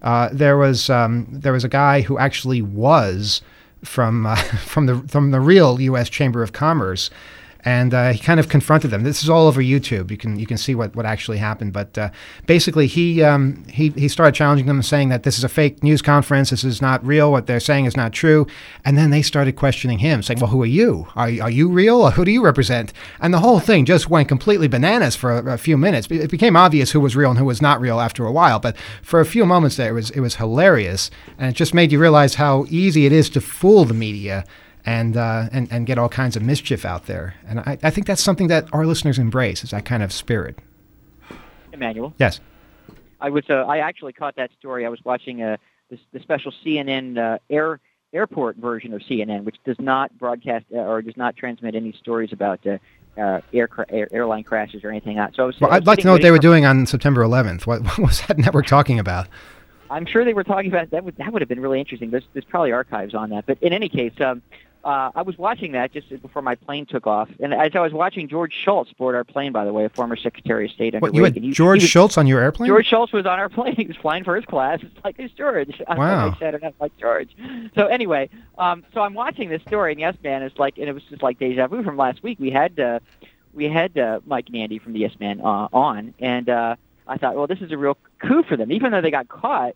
there was a guy who actually was from the real U.S. Chamber of Commerce. And he kind of confronted them. This is all over YouTube. You can see what actually happened. But basically, he started challenging them, saying that this is a fake news conference. This is not real. What they're saying is not true. And then they started questioning him, saying, "Well, who are you? Are you real? Or who do you represent?" And the whole thing just went completely bananas for a few minutes. It became obvious who was real and who was not real after a while. But for a few moments there, it was hilarious, and it just made you realize how easy it is to fool the media. And get all kinds of mischief out there. And I think that's something that our listeners embrace, is that kind of spirit. Emmanuel? Yes. I actually caught that story. I was watching the special CNN airport version of CNN, which does not broadcast or does not transmit any stories about airline crashes or anything like that. So I'd like to know what they were doing on September 11th. What was that network talking about? I'm sure they were talking about that. Would have been really interesting. There's probably archives on that. But in any case, I was watching that just before my plane took off, and as I was watching George Shultz board our plane, by the way, a former Secretary of State under Reagan. You had George Shultz on your airplane? George Shultz was on our plane. He was flying first class. It's like, it's George. Wow. I said it, like George. So anyway, so I'm watching this story, and Yes Man is like, and it was just like deja vu from last week. We had Mike and Andy from the Yes Man on, and I thought, well, this is a real coup for them, even though they got caught.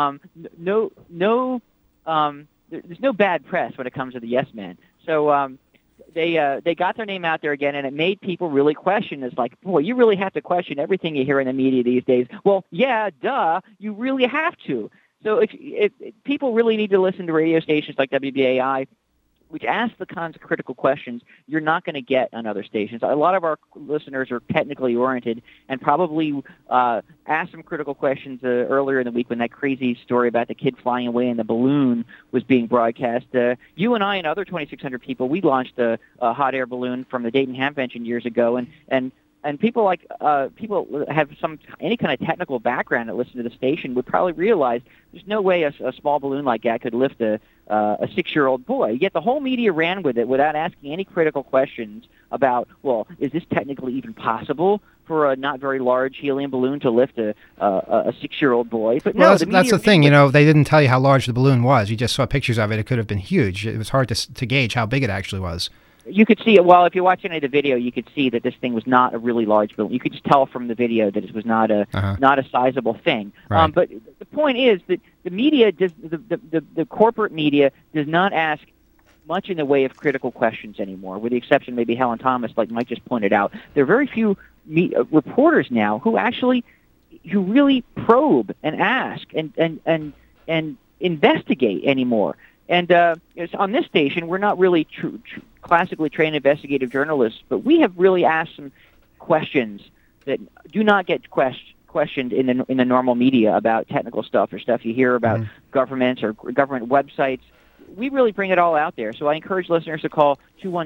There's no bad press when it comes to the Yes Men. So they got their name out there again, and it made people really question. It's like, boy, you really have to question everything you hear in the media these days. Well, yeah, duh, you really have to. So if people really need to listen to radio stations like WBAI, which ask the kinds of critical questions you're not going to get on other stations. A lot of our listeners are technically oriented and probably asked some critical questions earlier in the week when that crazy story about the kid flying away in the balloon was being broadcast. You and I and other 2,600 people, we launched a hot air balloon from the Dayton Hamvention years ago, and people people have any kind of technical background that listen to the station would probably realize there's no way a small balloon like that could lift a 6-year-old boy. Yet the whole media ran with it without asking any critical questions about, well, is this technically even possible for a not very large helium balloon to lift a 6-year-old boy? But well, no, that's the thing. They didn't tell you how large the balloon was. You just saw pictures of it. It could have been huge. It was hard to gauge how big it actually was. You could see it. Well, if you watch any of the video, you could see that this thing was not a really large balloon. You could just tell from the video that it was not a sizable thing. Right. But the point is that the media, the corporate media, does not ask much in the way of critical questions anymore, with the exception maybe Helen Thomas, like Mike just pointed out. There are very few reporters now who really probe and ask and investigate anymore. And on this station, we're not really classically trained investigative journalists, but we have really asked some questions that do not get questioned in the normal media about technical stuff or stuff you hear about governments or government websites. We really bring it all out there. So I encourage listeners to call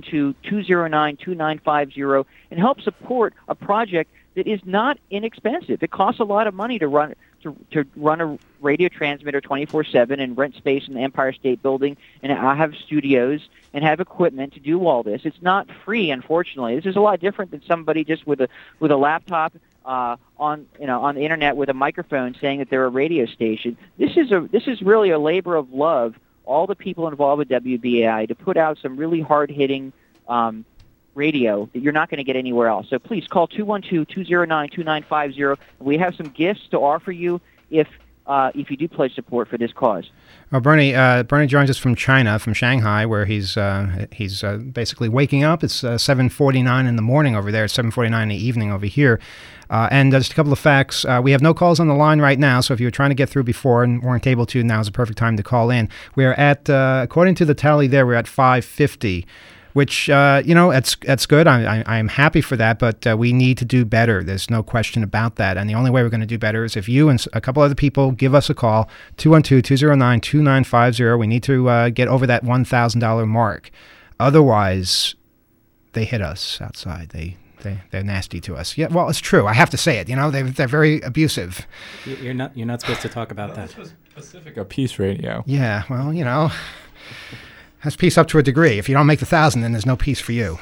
212-209-2950 and help support a project that is not inexpensive. It costs a lot of money to run a radio transmitter 24/7 and rent space in the Empire State Building, and I have studios and have equipment to do all this. It's not free, unfortunately. This is a lot different than somebody just with a laptop on the internet with a microphone saying that they're a radio station. This is really a labor of love. All the people involved with WBAI to put out some really hard-hitting radio that you're not going to get anywhere else. So please call 212-209-2950. We have some gifts to offer you if you do pledge support for this cause. Well, Bernie joins us from China, from Shanghai, where he's basically waking up. It's 7:49 in the morning over there. It's 7:49 in the evening over here. And just a couple of facts. We have no calls on the line right now, so if you were trying to get through before and weren't able to, now is the perfect time to call in. We're at, according to the tally there, we're at 550. Which, that's good. I'm happy for that, but we need to do better. There's no question about that. And the only way we're going to do better is if you and a couple other people give us a call, 212-209-2950. We need to get over that $1,000 mark. Otherwise, they hit us outside. They're nasty to us. Yeah, well, it's true. I have to say it. They're very abusive. You're not supposed to talk about that. This was Pacifica Peace Radio. Yeah, well, That's peace up to a degree. If you don't make the 1,000, then there's no peace for you.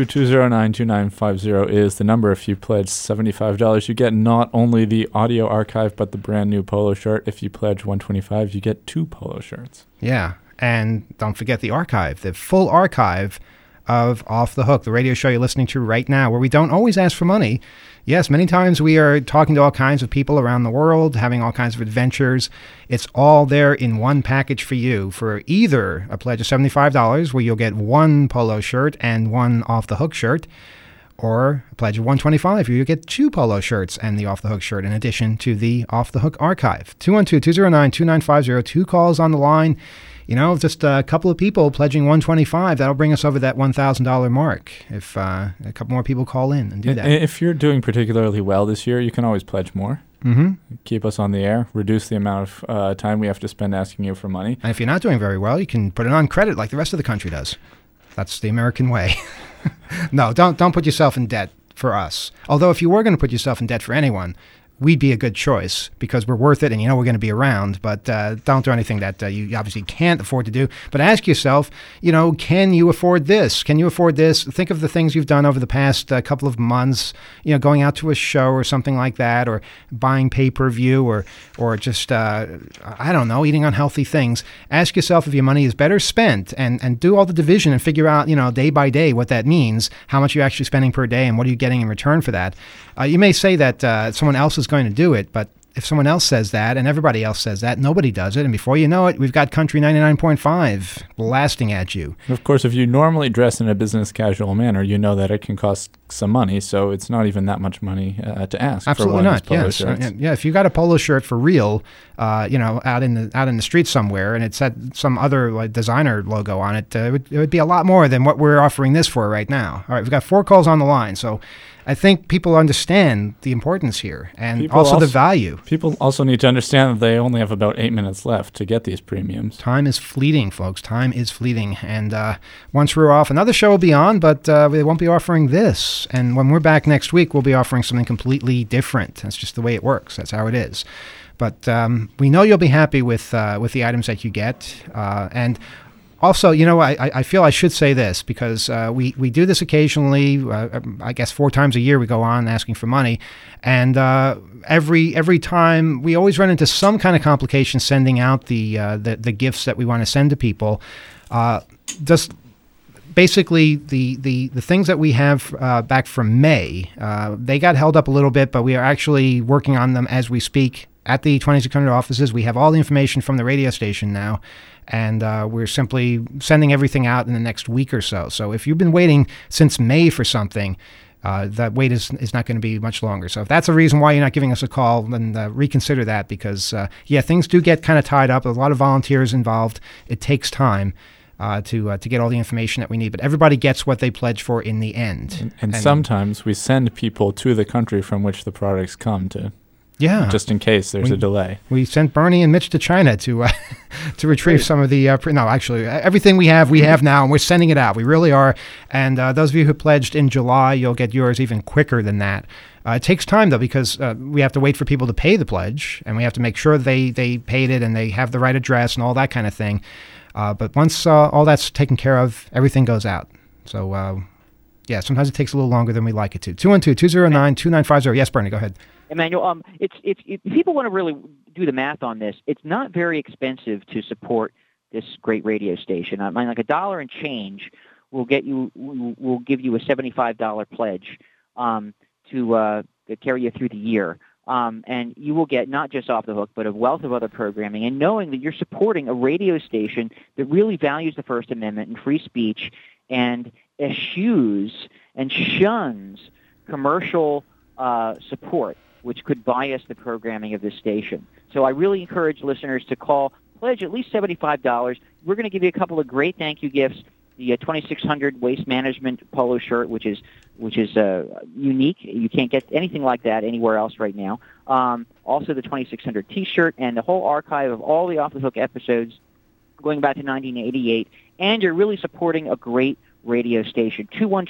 212-209-2950 is the number. If you pledge $75, you get not only the audio archive, but the brand new polo shirt. If you pledge $125, you get 2 polo shirts. Yeah, and don't forget the archive, the full archive of Off the Hook, the radio show you're listening to right now, where we don't always ask for money. Yes, many times we are talking to all kinds of people around the world, having all kinds of adventures. It's all there in one package for you for either a pledge of $75, where you'll get 1 polo shirt and 1 Off the Hook shirt, or a pledge of $125, where you get 2 polo shirts and the Off the Hook shirt in addition to the Off the Hook archive. 212-209-2950, 2 calls on the line. You know, just a couple of people pledging $125, that'll bring us over that $1,000 mark if a couple more people call in and do that. If you're doing particularly well this year, you can always pledge more. Mm-hmm. Keep us on the air, reduce the amount of time we have to spend asking you for money. And if you're not doing very well, you can put it on credit like the rest of the country does. That's the American way. No, don't put yourself in debt for us. Although if you were going to put yourself in debt for anyone, we'd be a good choice because we're worth it and we're going to be around, but don't do anything that you obviously can't afford to do. But ask yourself, can you afford this? Can you afford this? Think of the things you've done over the past couple of months, going out to a show or something like that, or buying pay-per-view or just, I don't know, eating unhealthy things. Ask yourself if your money is better spent and do all the division and figure out, day by day what that means, how much you're actually spending per day and what are you getting in return for that. You may say that someone else is going to do it, but if someone else says that and everybody else says that, nobody does it. And before you know it, we've got Country 99.5 blasting at you. Of course, if you normally dress in a business casual manner, you know that it can cost some money, so it's not even that much money to ask. Absolutely for one not. Of these polo Yes. shirts. Yeah. If you got a polo shirt for real, out in the street somewhere, and it said some other designer logo on it, it would be a lot more than what we're offering this for right now. All right, we've got 4 calls on the line, so I think people understand the importance here and People also the value. People also need to understand that they only have about 8 minutes left to get these premiums. Time is fleeting, folks. Time is fleeting. And once we're off, another show will be on, but they won't be offering this. And when we're back next week, we'll be offering something completely different. That's just the way it works. That's how it is. But we know you'll be happy with the items that you get. And also, I feel I should say this because we do this occasionally. I guess 4 times a year we go on asking for money, and every time we always run into some kind of complication sending out the gifts that we want to send to people. Just basically the things that we have back from May, they got held up a little bit, but we are actually working on them as we speak at the 2600 offices. We have all the information from the radio station now. And we're simply sending everything out in the next week or so. So if you've been waiting since May for something, that wait is not going to be much longer. So if that's a reason why you're not giving us a call, then reconsider that because, things do get kind of tied up. There's a lot of volunteers involved. It takes time to get all the information that we need. But everybody gets what they pledge for in the end. And sometimes we send people to the country from which the products come to. Yeah, just in case there's a delay. We sent Bernie and Mitch to China to retrieve some of the. Everything we have now, and we're sending it out. We really are. And those of you who pledged in July, you'll get yours even quicker than that. It takes time though because we have to wait for people to pay the pledge, and we have to make sure they paid it and they have the right address and all that kind of thing. But once all that's taken care of, everything goes out. So sometimes it takes a little longer than we like it to. 212-209-2950. Yes, Bernie, go ahead. Emmanuel, if people want to really do the math on this, it's not very expensive to support this great radio station. I mean, like $1 and change will give you a $75 pledge to carry you through the year, and you will get not just Off the Hook, but a wealth of other programming. And knowing that you're supporting a radio station that really values the First Amendment and free speech, and eschews and shuns commercial support, which could bias the programming of this station. So I really encourage listeners to pledge at least $75. We're going to give you a couple of great thank you gifts. The 2600 Waste Management polo shirt, which is unique. You can't get anything like that anywhere else right now. Also the 2600 T-shirt and the whole archive of all the Off the Hook episodes going back to 1988. And you're really supporting a great radio station.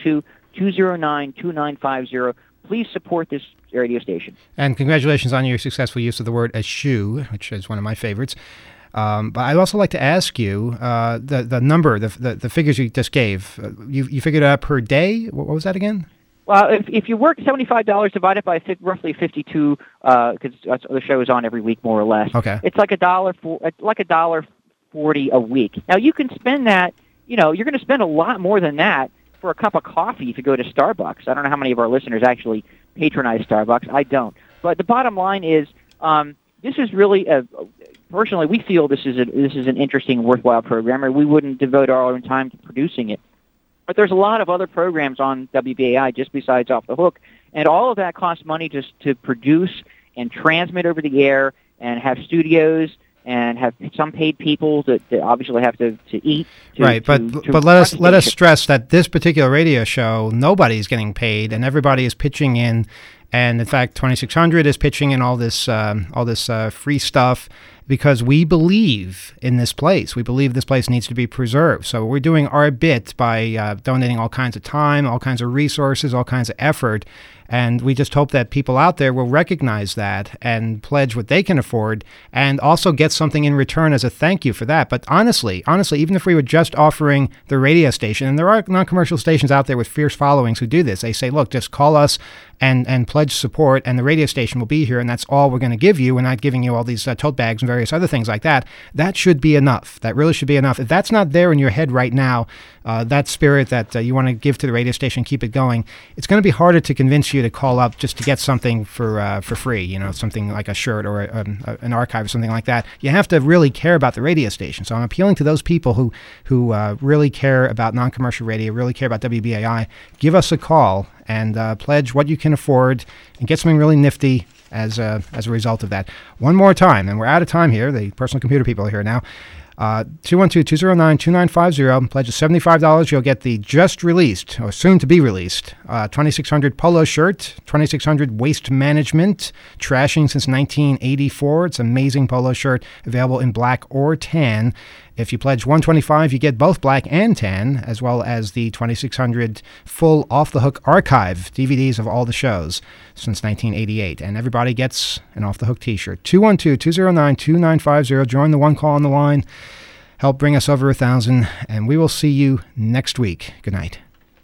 212-209-2950. Please support this radio station. And congratulations on your successful use of the word eschew, which is one of my favorites. But I'd also like to ask you the number, the figures you just gave. You figured it out per day. What was that again? Well, if you work $75 divided by roughly 52, because the show is on every week more or less. Okay. It's like $1.40 a week. Now you can spend that. You're going to spend a lot more than that for a cup of coffee if you go to Starbucks. I don't know how many of our listeners actually patronize Starbucks. I don't. But the bottom line is, this is really personally, we feel this is an interesting, worthwhile program, or we wouldn't devote our own time to producing it. But there's a lot of other programs on WBAI just besides Off the Hook, and all of that costs money just to produce and transmit over the air and have studios and have some paid people that obviously have to eat. But let us stress that this particular radio show, nobody's getting paid, and everybody is pitching in. And in fact, 2600 is pitching in all this free stuff because we believe in this place. We believe this place needs to be preserved. So we're doing our bit by donating all kinds of time, all kinds of resources, all kinds of effort. And we just hope that people out there will recognize that and pledge what they can afford and also get something in return as a thank you for that. But honestly, even if we were just offering the radio station, and there are non-commercial stations out there with fierce followings who do this, they say, look, just call us and pledge support, and the radio station will be here, and that's all we're going to give you. We're not giving you all these tote bags and various other things like that. That should be enough. That really should be enough. If that's not there in your head right now, that spirit that you want to give to the radio station, keep it going, it's going to be harder to convince you to call up just to get something for free, something like a shirt or an archive or something like that. You have to really care about the radio station. So I'm appealing to those people who really care about non-commercial radio, really care about WBAI. Give us a call and pledge what you can afford and get something really nifty as a result of that. One more time, and we're out of time here. The personal computer people are here now. 212-209-2950. Pledge of $75. You'll get the just released, or soon to be released, 2600 polo shirt, 2600 waste management, trashing since 1984. It's an amazing polo shirt, available in black or tan. If you pledge $125, you get both black and tan, as well as the 2600 full Off the Hook archive DVDs of all the shows since 1988. And everybody gets an Off the Hook t-shirt. 212-209-2950. Join the one call on the line. Help bring us over 1,000, and we will see you next week. Good night.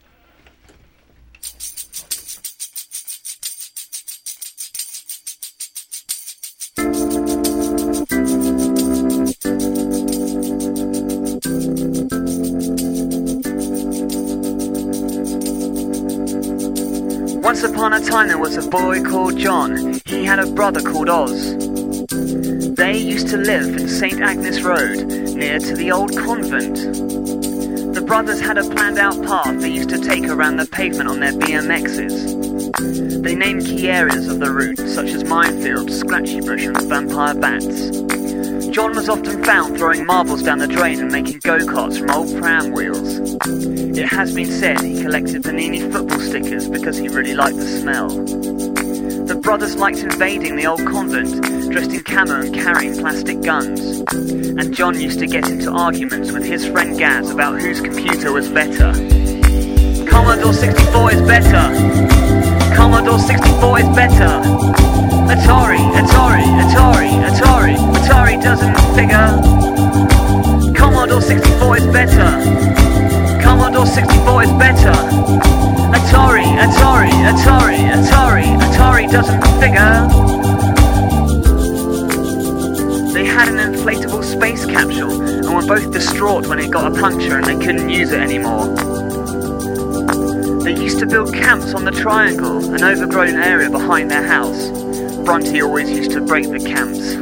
Once upon a time there was a boy called John. He had a brother called Oz. They used to live in St. Agnes Road, near to the old convent. The brothers had a planned out path they used to take around the pavement on their BMXs. They named key areas of the route, such as minefields, scratchy bush and vampire bats. John was often found throwing marbles down the drain and making go-karts from old pram wheels. It has been said he collected Panini football stickers because he really liked the smell. The brothers liked invading the old convent, dressed in camo and carrying plastic guns. And John used to get into arguments with his friend Gaz about whose computer was better. Commodore 64 is better. Commodore 64 is better. Atari, Atari, Atari, Atari. Atari doesn't figure. Commodore 64 is better. Commodore 64 is better. Atari, Atari, Atari, Atari. Atari doesn't figure. They had an inflatable space capsule and were both distraught when it got a puncture and they couldn't use it anymore. They used to build camps on the Triangle, an overgrown area behind their house. Bronte always used to break the camps.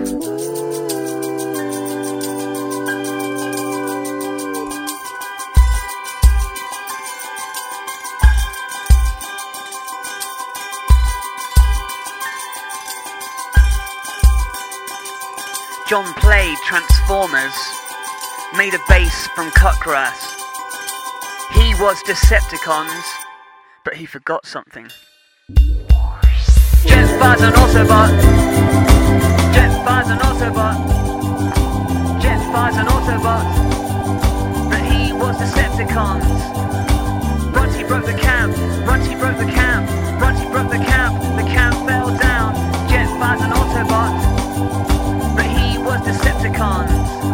John played Transformers, made a bass from cut grass. He was Decepticons, but he forgot something. Jetfire's an Autobot. Jetfire's an Autobot. Jetfire's an Autobot, but he was Decepticons. Bronte broke the camp. Bronte broke the camp. Bronte broke the camp. The camp fell down. Jetfire's an Autobot, but he was Decepticons.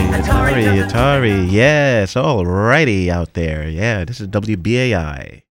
Atari. Yes, all righty out there. Yeah, this is WBAI.